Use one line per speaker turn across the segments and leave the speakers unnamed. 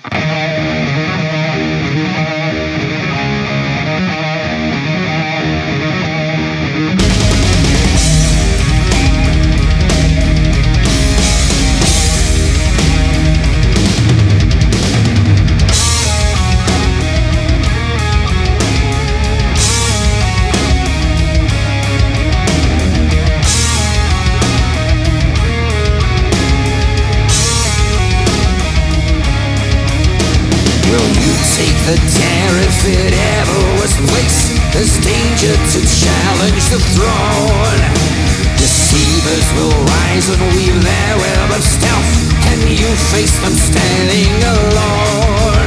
Take the dare if it ever was placed. There's danger to challenge the throne. Deceivers will rise and weave their web of stealth. Can you face them standing alone?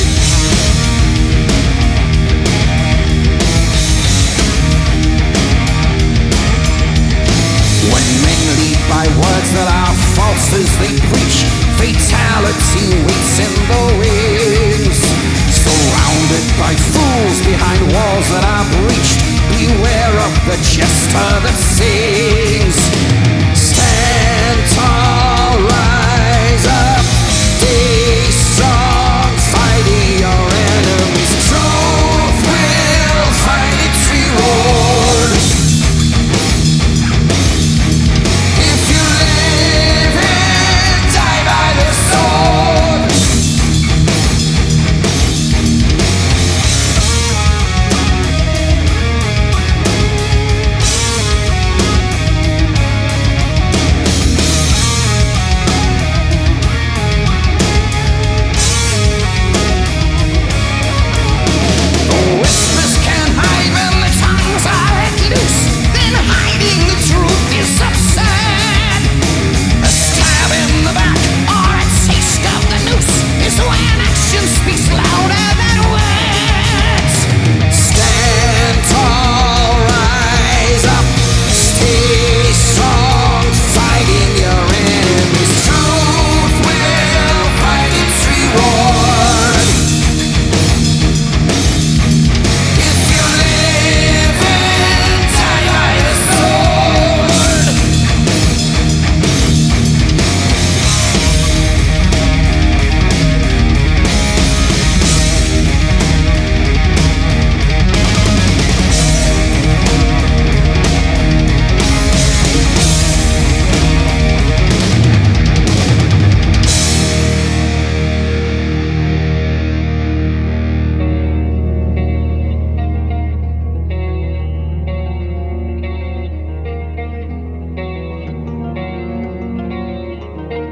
When men lead by words that are false as they preach, fatality waits in the wings. Surrounded by fools behind walls that are breached, beware of the jester that sings. Stand tall, rise up, stay strong, fighting your enemies. Truth will find its reward. If you live and die by the sword.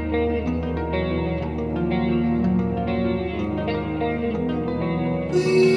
We